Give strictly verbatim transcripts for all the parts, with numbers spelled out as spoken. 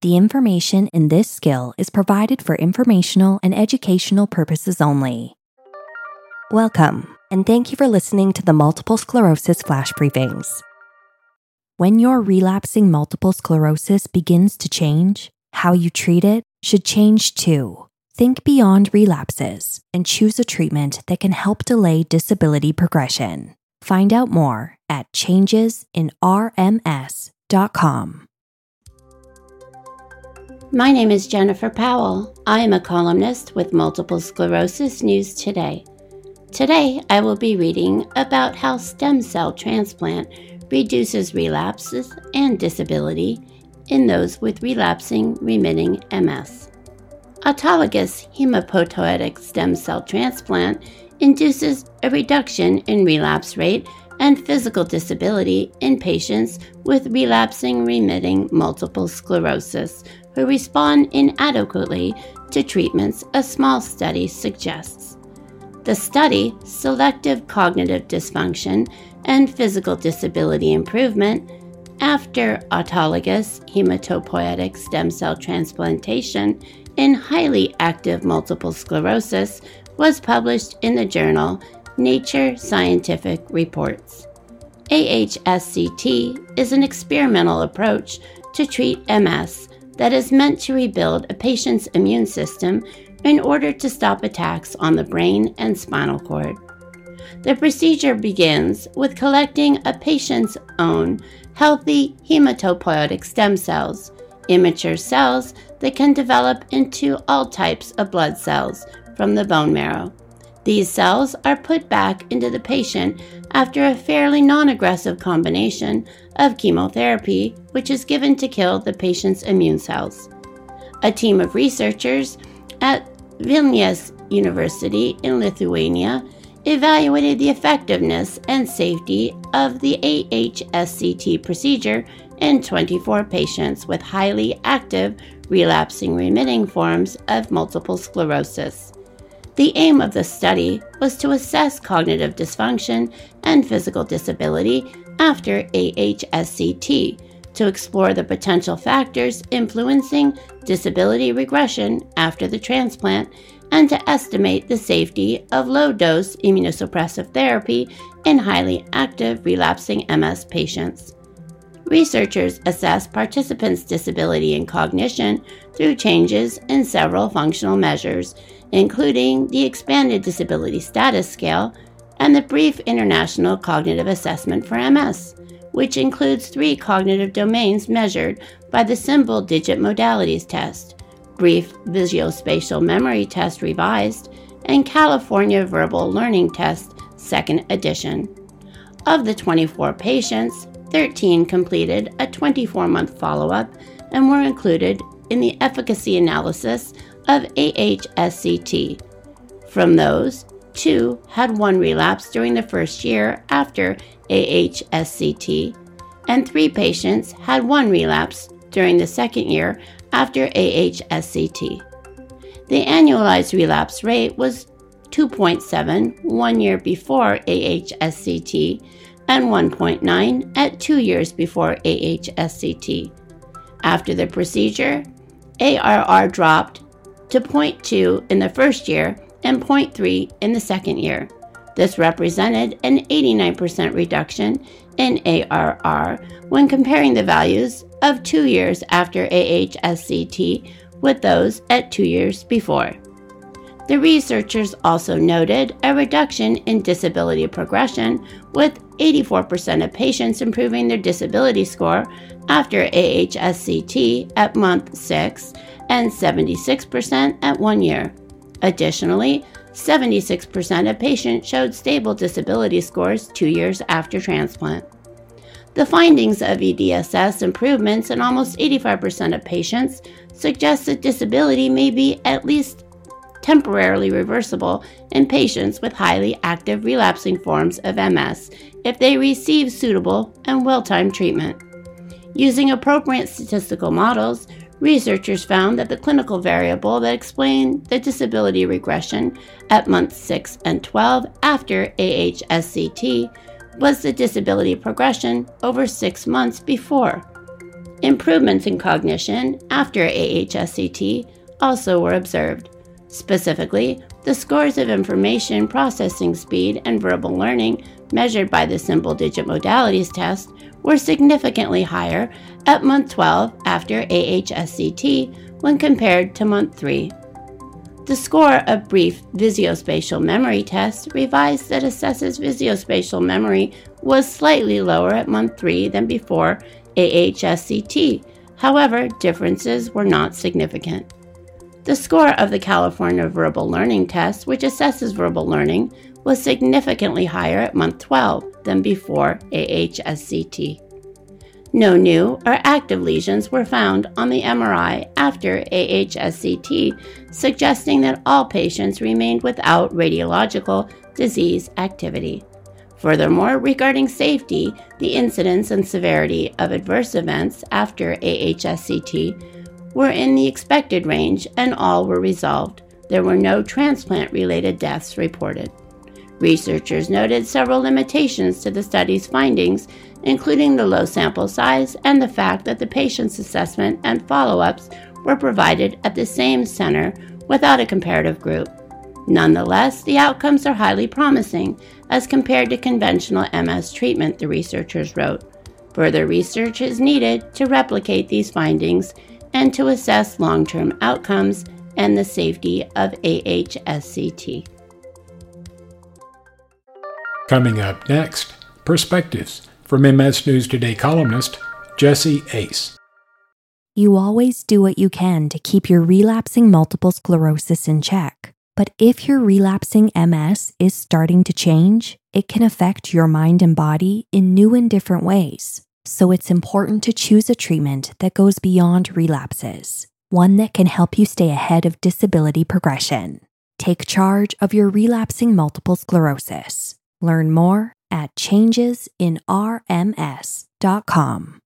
The information in this skill is provided for informational and educational purposes only. Welcome, and thank you for listening to the Multiple Sclerosis Flash Briefings. When your relapsing multiple sclerosis begins to change, how you treat it should change too. Think beyond relapses and choose a treatment that can help delay disability progression. Find out more at changes in R M S dot com. My name is Jennifer Powell. I am a columnist with Multiple Sclerosis News Today. Today, I will be reading about how stem cell transplant reduces relapses and disability in those with relapsing remitting M S. Autologous hematopoietic stem cell transplant induces a reduction in relapse rate and physical disability in patients with relapsing remitting multiple sclerosis who respond inadequately to treatments a small study suggests. The study, Selective Cognitive Dysfunction and Physical Disability Improvement after Autologous Hematopoietic Stem Cell Transplantation in Highly Active Multiple Sclerosis, was published in the journal Nature Scientific Reports. A H S C T is an experimental approach to treat M S that is meant to rebuild a patient's immune system in order to stop attacks on the brain and spinal cord. The procedure begins with collecting a patient's own healthy hematopoietic stem cells, immature cells that can develop into all types of blood cells from the bone marrow. These cells are put back into the patient after a fairly non-aggressive combination of chemotherapy, which is given to kill the patient's immune cells. A team of researchers at Vilnius University in Lithuania evaluated the effectiveness and safety of the A H S C T procedure in twenty-four patients with highly active relapsing remitting forms of multiple sclerosis. The aim of the study was to assess cognitive dysfunction and physical disability after A H S C T to explore the potential factors influencing disability regression after the transplant and to estimate the safety of low-dose immunosuppressive therapy in highly active relapsing M S patients. Researchers assessed participants' disability and cognition through changes in several functional measures, including the Expanded Disability Status Scale and the Brief International Cognitive Assessment for M S, which includes three cognitive domains measured by the Symbol Digit Modalities Test, Brief Visuospatial Memory Test Revised, and California Verbal Learning Test Second Edition. Of the twenty-four patients, thirteen completed a twenty-four month follow-up and were included in the efficacy analysis of A H S C T. From those, two had one relapse during the first year after A H S C T, and three patients had one relapse during the second year after A H S C T. The annualized relapse rate was two point seven one year before A H S C T and one point nine at two years before A H S C T. After the procedure, A R R dropped to zero point two in the first year and zero point three in the second year. This represented an eighty-nine percent reduction in A R R when comparing the values of two years after A H S C T with those at two years before. The researchers also noted a reduction in disability progression, with eighty-four percent of patients improving their disability score after A H S C T at month six and seventy-six percent at one year. Additionally, seventy-six percent of patients showed stable disability scores two years after transplant. The findings of E D S S improvements in almost eighty-five percent of patients suggest that disability may be at least temporarily reversible in patients with highly active relapsing forms of M S if they receive suitable and well-timed treatment. Using appropriate statistical models, researchers found that the clinical variable that explained the disability regression at months six and twelve after A H S C T was the disability progression over six months before. Improvements in cognition after A H S C T also were observed. Specifically, the scores of information processing speed and verbal learning measured by the Simple Digit Modalities Test were significantly higher at month twelve after A H S C T when compared to month three. The score of Brief Visuospatial Memory Test revised that assesses visuospatial memory was slightly lower at month three than before A H S C T. However, differences were not significant. The score of the California Verbal Learning Test, which assesses verbal learning, was significantly higher at month twelve than before A H S C T. No new or active lesions were found on the M R I after A H S C T, suggesting that all patients remained without radiological disease activity. Furthermore, regarding safety, the incidence and severity of adverse events after A H S C T were in the expected range and all were resolved. There were no transplant-related deaths reported. Researchers noted several limitations to the study's findings, including the low sample size and the fact that the patient's assessment and follow-ups were provided at the same center without a comparative group. Nonetheless, the outcomes are highly promising as compared to conventional M S treatment, the researchers wrote. Further research is needed to replicate these findings and to assess long-term outcomes and the safety of A H S C T. Coming up next, Perspectives from M S News Today columnist Jessie Ace. You always do what you can to keep your relapsing multiple sclerosis in check. But if your relapsing M S is starting to change, it can affect your mind and body in new and different ways. So it's important to choose a treatment that goes beyond relapses, one that can help you stay ahead of disability progression. Take charge of your relapsing multiple sclerosis. Learn more at changes in R M S dot com.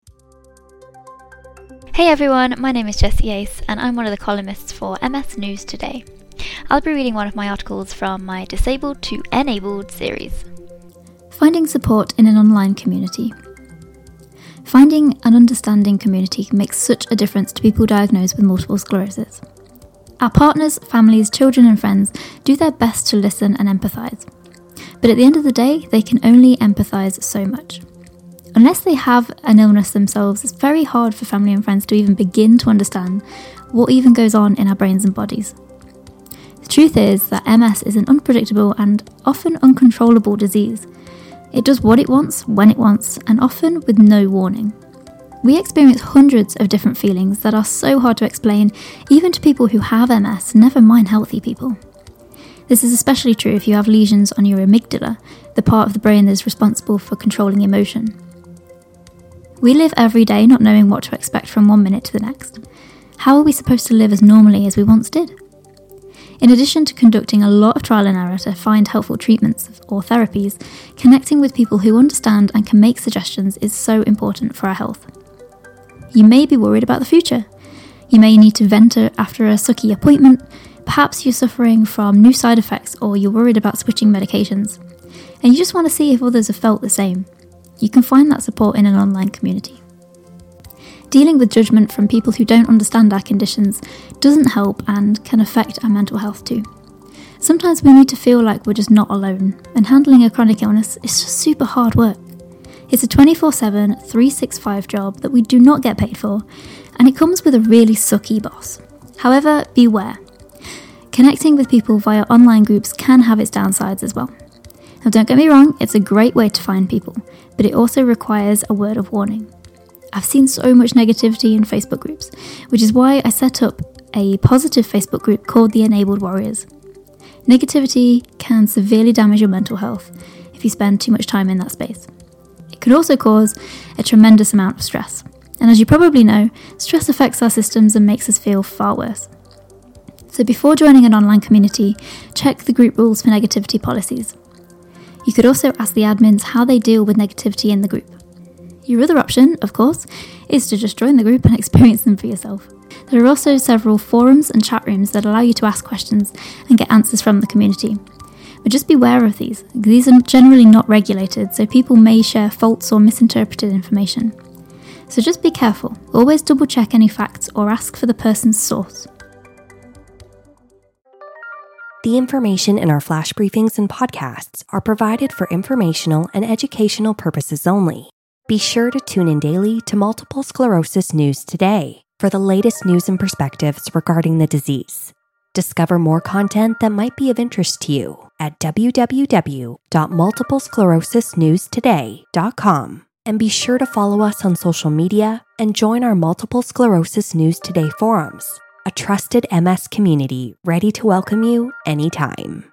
Hey everyone, my name is Jessie Ace and I'm one of the columnists for M S News Today. I'll be reading one of my articles from my Disabled to Enabled series. Finding support in an online community. Finding an understanding community makes such a difference to people diagnosed with multiple sclerosis. Our partners, families, children and friends do their best to listen and empathise. But at the end of the day, they can only empathise so much. Unless they have an illness themselves, it's very hard for family and friends to even begin to understand what even goes on in our brains and bodies. The truth is that M S is an unpredictable and often uncontrollable disease. It does what it wants, when it wants, and often with no warning. We experience hundreds of different feelings that are so hard to explain, even to people who have M S, never mind healthy people. This is especially true if you have lesions on your amygdala, the part of the brain that is responsible for controlling emotion. We live every day not knowing what to expect from one minute to the next. How are we supposed to live as normally as we once did? In addition to conducting a lot of trial and error to find helpful treatments or therapies, connecting with people who understand and can make suggestions is so important for our health. You may be worried about the future. You may need to vent after a sucky appointment. Perhaps you're suffering from new side effects or you're worried about switching medications. And you just want to see if others have felt the same. You can find that support in an online community. Dealing with judgment from people who don't understand our conditions doesn't help and can affect our mental health too. Sometimes we need to feel like we're just not alone, and handling a chronic illness is just super hard work. It's a twenty-four seven, three sixty-five job that we do not get paid for, and it comes with a really sucky boss. However, beware. Connecting with people via online groups can have its downsides as well. Now don't get me wrong, it's a great way to find people, but it also requires a word of warning. I've seen so much negativity in Facebook groups, which is why I set up a positive Facebook group called the Enabled Warriors. Negativity can severely damage your mental health if you spend too much time in that space. It can also cause a tremendous amount of stress. And as you probably know, stress affects our systems and makes us feel far worse. So before joining an online community, check the group rules for negativity policies. You could also ask the admins how they deal with negativity in the group. Your other option, of course, is to just join the group and experience them for yourself. There are also several forums and chat rooms that allow you to ask questions and get answers from the community. But just beware of these. These are generally not regulated, so people may share false or misinterpreted information. So just be careful. Always double check any facts or ask for the person's source. The information in our flash briefings and podcasts are provided for informational and educational purposes only. Be sure to tune in daily to Multiple Sclerosis News Today for the latest news and perspectives regarding the disease. Discover more content that might be of interest to you at w w w dot multiple sclerosis news today dot com. And be sure to follow us on social media and join our Multiple Sclerosis News Today forums, a trusted M S community ready to welcome you anytime.